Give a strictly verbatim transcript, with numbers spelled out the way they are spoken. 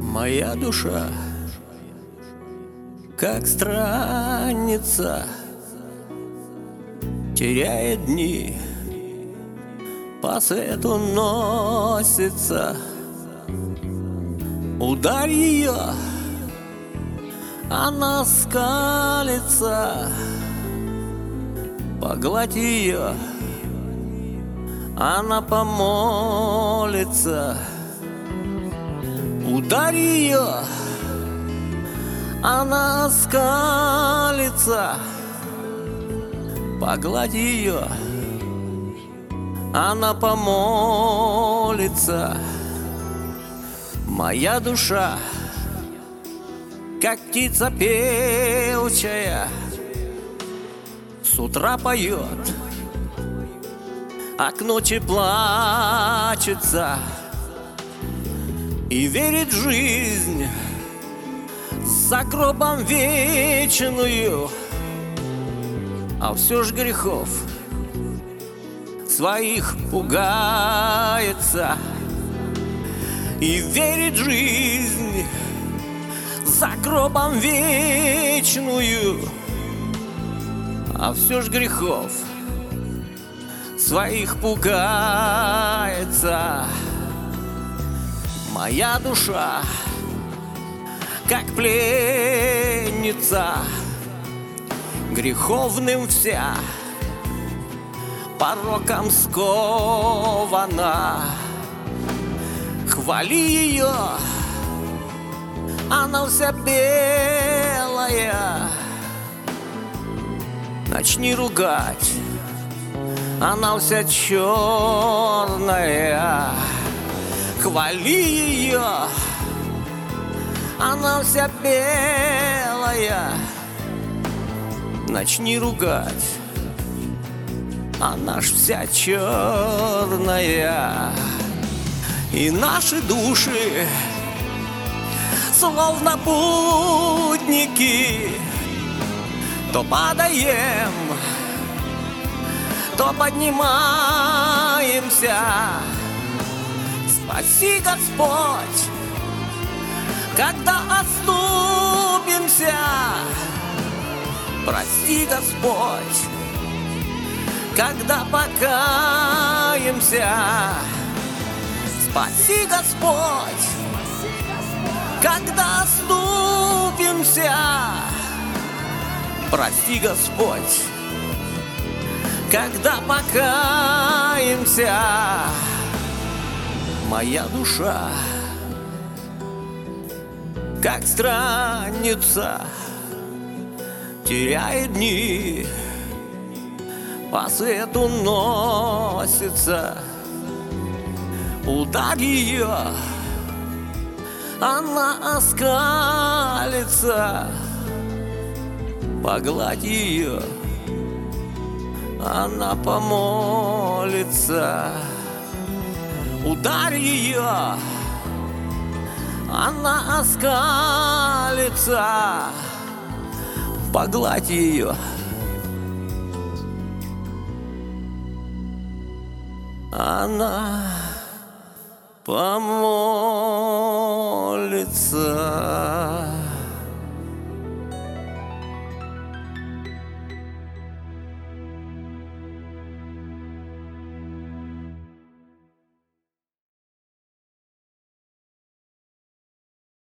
Моя душа, как странница, теряет дни, по свету носится. Ударь ее, она скалится. Погладь ее, она помолится. Ударь ее, она скалится. Погладь ее, она помолится. Моя душа, как птица певчая, с утра поет, а к ночи плачется. И верит в жизнь за гробом вечную, а все ж грехов своих пугается. И верит в жизнь за гробом вечную, а все ж грехов своих пугается. Моя душа, как пленница, греховным вся, пороком скована. Хвали ее, она вся белая. Начни ругать, она вся черная. Хвали ее, она вся белая. Начни ругать, она ж вся черная. И наши души, словно путники, то падаем, то поднимаемся. Спаси, Господь, когда отступимся. Прости, Господь, когда покаемся. Спаси, Господь, когда отступимся. Прости, Господь, когда покаемся. Моя душа, как странница, теряет дни, по свету носится. Ударь ее, она оскалится. Погладь ее, она помолится. Ударь ее, она оскалится. Погладь ее, она помолится.